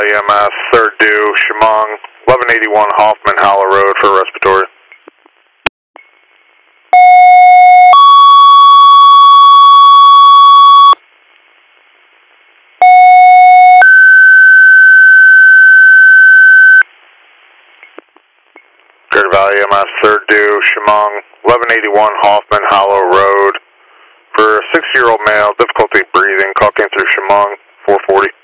Valley EMS, third due, Chemung, 1181 Hoffman Hollow Road for respiratory. Greater Valley EMS, third due, Chemung, 1181 Hoffman Hollow Road for a 60-year-old male, difficulty breathing, call came through Chemung, 440.